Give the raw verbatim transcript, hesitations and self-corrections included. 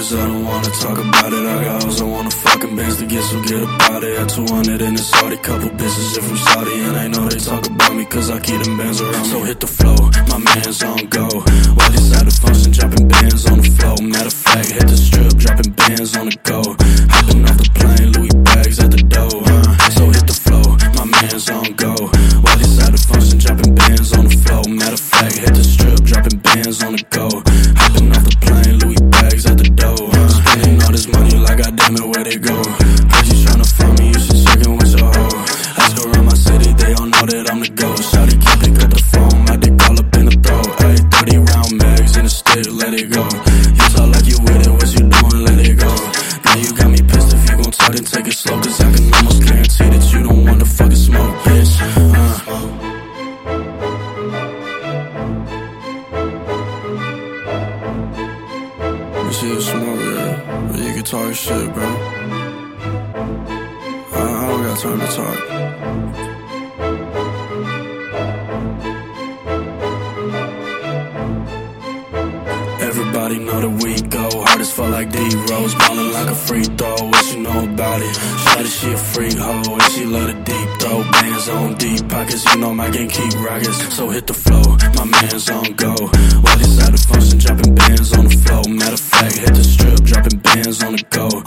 bitches, I don't wanna talk about it. I got hoes, I wanna fucking bands to get, so get about it. At two hundred in the Saudi, couple bitches are from Saudi, and I know they talk about me cause I keep them bands around me. So hit the flow, my man's on go. While he's at the function, dropping bands on the flow. Matter of fact, hit the strip, dropping bands on the go. Hopping off the plane, Louis bags at the door, huh? So hit the flow, my man's on go. While he's at the function, dropping bands on the flow. Matter of fact, hit the strip, dropping bands on the go. Hopping off the plane, Louis bags at the door, huh? Spending all this money like goddamn it, where they go? Heard you tryna find me, you should check in with your hoe. Ask around my city, they all know that I'm the GOAT. Shawty keep pick up the phone, my dick all up in the throat. Ayy, thirty round mags in the stick, let it go. You talk like you with it, what you doing, let it go. Now you got me pissed, if you gon' talk, then take it slow. Cause I can almost guarantee that you don't want to fucking smoke, bitch, uh. You see you smoke, yeah, but you can talk shit, bro. I, I don't got time to talk. Everybody know that we go hard as fuck like D-Rose, ballin' like a free throw. What you know about it? Shawty, she a freak hoe, and she love the deep throw. Bands on deep pockets, you know my gang keep rockets. So hit the flow, my man's on go. While he's at the function, dropping bands on the flow. Matter of fact, hit the strip, dropping bands on the go.